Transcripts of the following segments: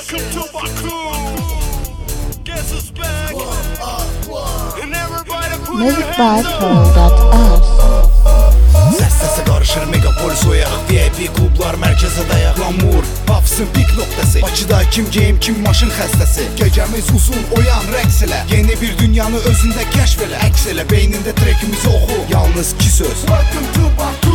Welcome to Baku. Guess who's back? And everybody put your Music by hands up. Pro.us. Səs səsə qarışır megapolis oyaq VIP klublar mərkəzə dayaq Glamour, pafsın pik noktası Bakıda kim geyim, kim maşın xəstəsi Gecəmiz uzun, oyan, rəqs elə Yeni bir dünyanı özündə kəşf elə Əks elə, beynində trekimizi oxu Yalnız 2 söz Welcome to Baku.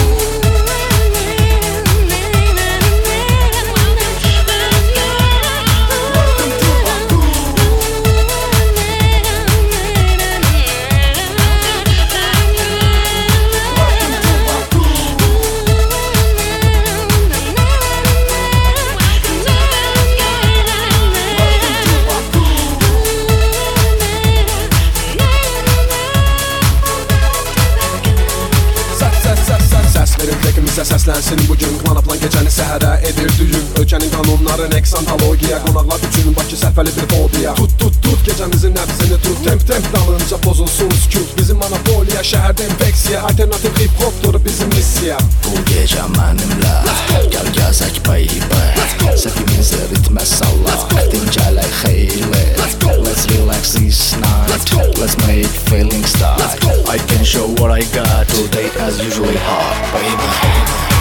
Səslərimizə səslənsin bugün Qlanaplan gecəni səhərə edir düyün Ölkənin qanunları nex antologiya Qonaqlar üçün Bakı səhvəli bir fobiya Tut gecəmizin nəbzini tut Temp dalınca pozulsun skut Bizim monopoliya şəhərdə infeksiya Alternativ hip-hopdur bizim missiya Bu gecə mənimlə Gəl gəzək baby Səhvimizi ritmə salla Ədin gələk xeyli Let's relax this night Let's make feeling start I can show what I got Today as usually hot baby